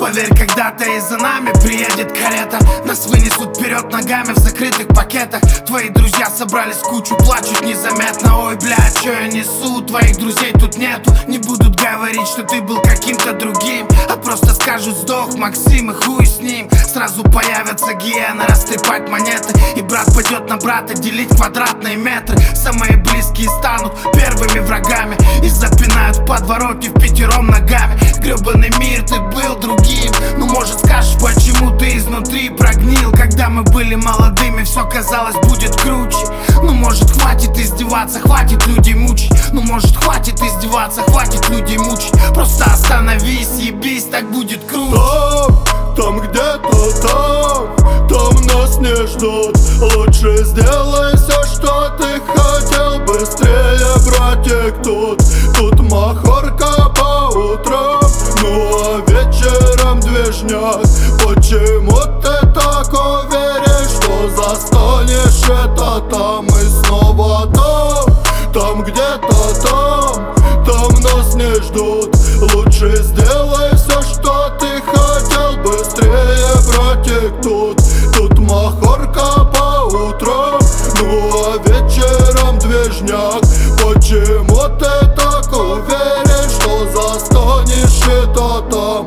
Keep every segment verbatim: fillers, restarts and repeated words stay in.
Поверь, когда-то и за нами приедет карета. Нас вынесут вперед ногами в закрытых пакетах. Твои друзья собрались в кучу, плачут незаметно. Ой, бля, чё я несу? Твоих друзей тут нету. Не будут говорить, что ты был каким-то другим, а просто скажут: сдох Максим, и хуй с ним. Сразу появятся гиены, растрепать монеты, и брат пойдет на брата делить квадратные метры. Самые близкие станут первыми врагами и запинают в подворотне впятером ногами. Гребаный мир, ты был другим. Ну, может, скажешь, почему ты изнутри прогнил? Когда мы были молодыми, все казалось будет круче. Ну, может, хватит издеваться, хватит людей мучить. Ну, может, хватит издеваться, хватит людей мучить. Просто остановись, ебись, так будет круто. Там, там где-то там, там нас не ждут. Лучше сделай все, что ты хотел. Быстрее, братик, тут Тут махорка по утрам, ну а вечером движняк. Почему ты так уверен, что застанешь это там? И снова там, там где-то там, там нас не ждут. Лучше сделай все, что ты хотел. Быстрее, братик, тут Тут махорка по утрам, ну а вечером движняк. Почему ты так уверен, что застанешь это там?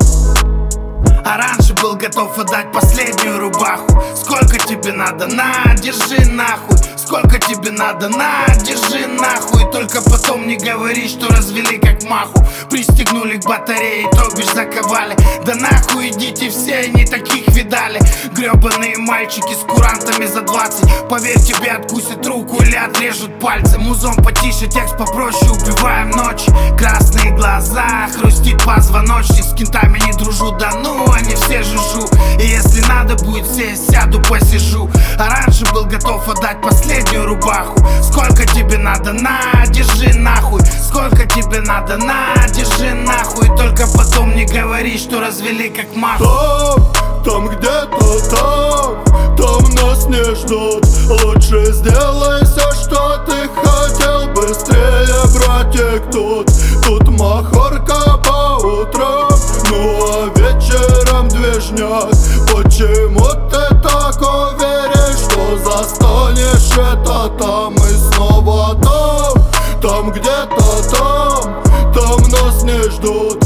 А раньше был готов отдать последнюю рубаху. Сколько тебе надо? На, держи нахуй. Сколько тебе надо? На, держи нахуй. Только потом не говори, что развели как маху. Пристегнули к батарее, то бишь заковали. Да нахуй идите все, не таких видали. Гребаные мальчики с курантами за двадцать. Поверь, тебе откусят руку или отрежут пальцы. Музон потише, текст попроще, убиваем ночь. Красные глаза, хрустит позвоночник. С кентами не дружу, да ну, они все жужу. И если надо будет сесть, сяду, посижу. А раньше был готов отдать последнюю рубаху. Сколько тебе надо? На, держи нахуй. Сколько тебе надо? На, держи нахуй. Только потом не говори, что развели как маху. Там, там где-то там, там нас не ждут. Лучше сделай все, что ты хотел. Быстрее, братик, тут Тут махорка по утрам, ну а вечером движняк. Почему ты так уверен, что застанешь это там? И снова там, там где-то там, там нас не ждут.